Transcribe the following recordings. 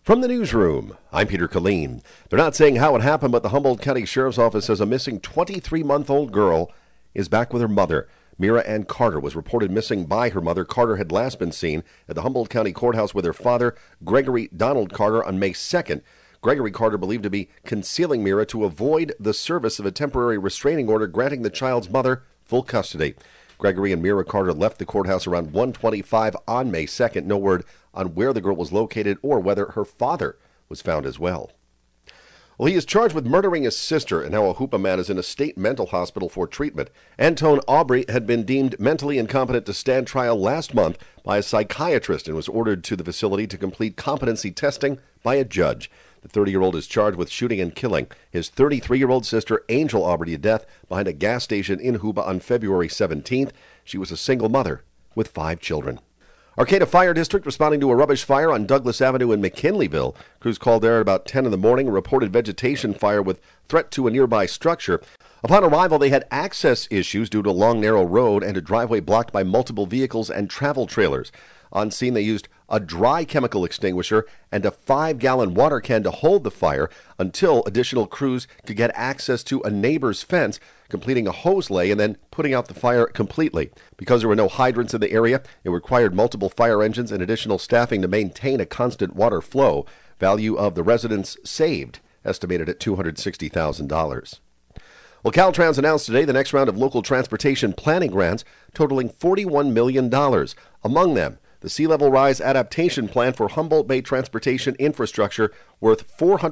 From the newsroom, I'm Peter Killeen. They're not saying how it happened, but the Humboldt County Sheriff's Office says a missing 23-month-old girl is back with her mother. Mira Ann Carter was reported missing by her mother. Carter had last been seen at the Humboldt County Courthouse with her father, Gregory Donald Carter, on May 2nd. Gregory Carter believed to be concealing Mira to avoid the service of a temporary restraining order granting the child's mother full custody. Gregory and Mira Carter left the courthouse around 1:25 on May 2nd. No word on where the girl was located or whether her father was found as well. Well, he is charged with murdering his sister, and now a Hoopa man is in a state mental hospital for treatment. Antone Aubrey had been deemed mentally incompetent to stand trial last month by a psychiatrist and was ordered to the facility to complete competency testing by a judge. The 30-year-old is charged with shooting and killing his 33-year-old sister, Angel Aubrey, to death behind a gas station in Hoopa on February 17th. She was a single mother with 5 children. Arcata Fire District responding to a rubbish fire on Douglas Avenue in McKinleyville. Crews called there at about 10 in the morning, reported vegetation fire with threat to a nearby structure. Upon arrival, they had access issues due to a long, narrow road and a driveway blocked by multiple vehicles and travel trailers. On scene, they used a dry chemical extinguisher and a 5-gallon water can to hold the fire until additional crews could get access to a neighbor's fence, completing a hose lay and then putting out the fire completely. Because there were no hydrants in the area, it required multiple fire engines and additional staffing to maintain a constant water flow. Value of the residents saved, estimated at $260,000. Well, Caltrans announced today the next round of local transportation planning grants totaling $41 million. Among them, the Sea Level Rise Adaptation Plan for Humboldt Bay Transportation Infrastructure worth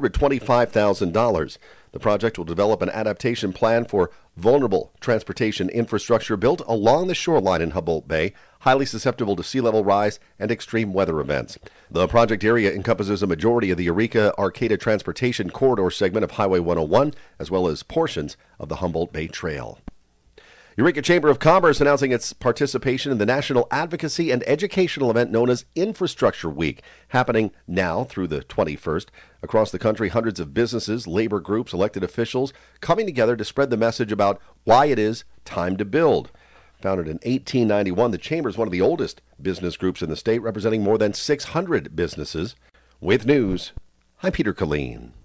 $425,000. The project will develop an adaptation plan for vulnerable transportation infrastructure built along the shoreline in Humboldt Bay, highly susceptible to sea level rise and extreme weather events. The project area encompasses a majority of the Eureka-Arcata Transportation Corridor segment of Highway 101, as well as portions of the Humboldt Bay Trail. Eureka Chamber of Commerce announcing its participation in the national advocacy and educational event known as Infrastructure Week, happening now through the 21st. Across the country, hundreds of businesses, labor groups, elected officials coming together to spread the message about why it is time to build. Founded in 1891, the Chamber is one of the oldest business groups in the state, representing more than 600 businesses. With news, I'm Peter Killeen.